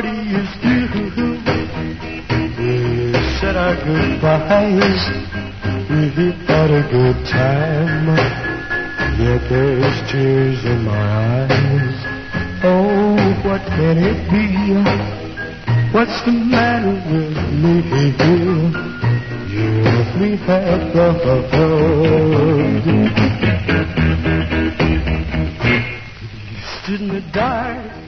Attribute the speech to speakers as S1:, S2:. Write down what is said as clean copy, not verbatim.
S1: party is through. We said our goodbyes. We had a good time. Yet there's tears in my eyes. Oh, what can it be? What's the matter with me? You left me at the hug. You stood in the dark.